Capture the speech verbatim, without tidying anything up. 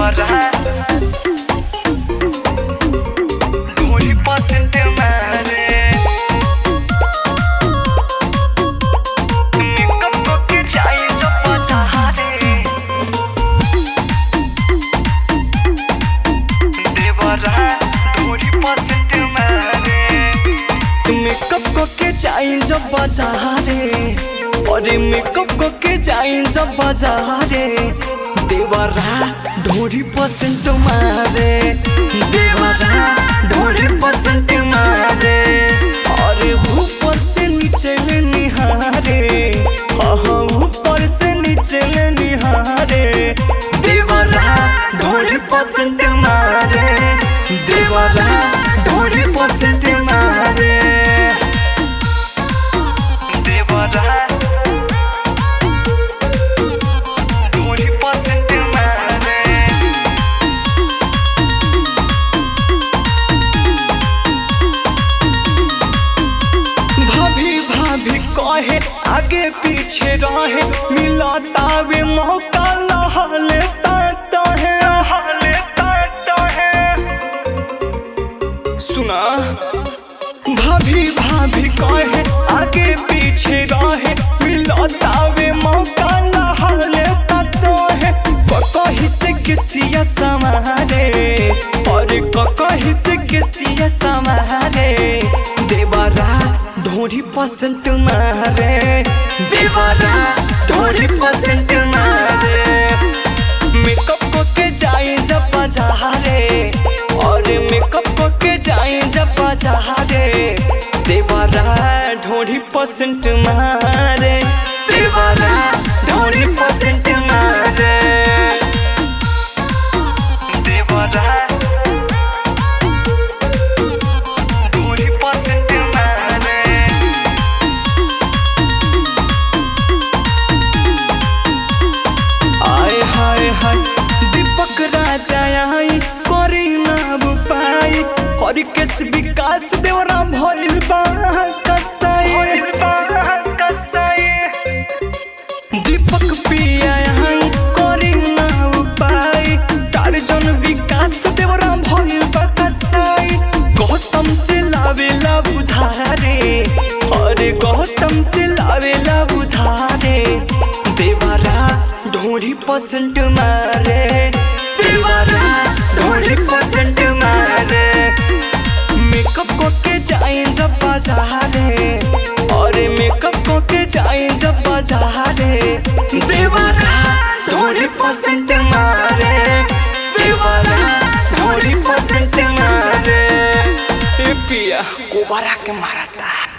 देवरा ढोली परसेंट मारे मेकअप करके जाए जब बाजारे देवरा ढोली परसेंट मारे मेकअप करके जाए जब बाजारे अरे मेकअप करके जाए जब बाजारे देवरा ढोली परसेंट मारे देवरा ढोली परसेंट मारे अरे ऊपर से नीचे ले निहारे हाँ ऊपर से नीचे ले निहारे देवरा ढोली परसेंट मारे देवरा ढोली परसेंट मारे देवरा कहे आगे पीछे रहे मिलता वे मौका लहले ताता है हले ताता है सुना भाभी भाभी कहे आगे पीछे रहे मिलता वे मौका लहले ताता है कहीं से किसिया समारे और कहीं से किसिया समारे देवरा ढोली परसेंट मारे देवरा ढोली परसेंट मारे मेकअप करके जाए जब बाजारे और मेकअप करके जाए जब बाजारे देवरा ढोली परसेंट मारे देवरा ढोली परसेंट मारे देवरा दीपक राजा आई करी ना पाई और केस विकास देवरा भइल बा कसाई दीपक पिया आई करी ना पाई टारजन विकास देवरा भइल बा कसाई गौतम से लावेला उधारे और गौतम से लावेला उधारे देवरा ढोली परसेंट मारे देवरा ढोली परसेंट मारे मेकअप करके जाए जब बाजारे और मेकअप करके जाए जब बाजारे देवरा ढोली परसेंट मारे देवरा ढोली परसेंट मारे ए पिया कोबरा के मारता।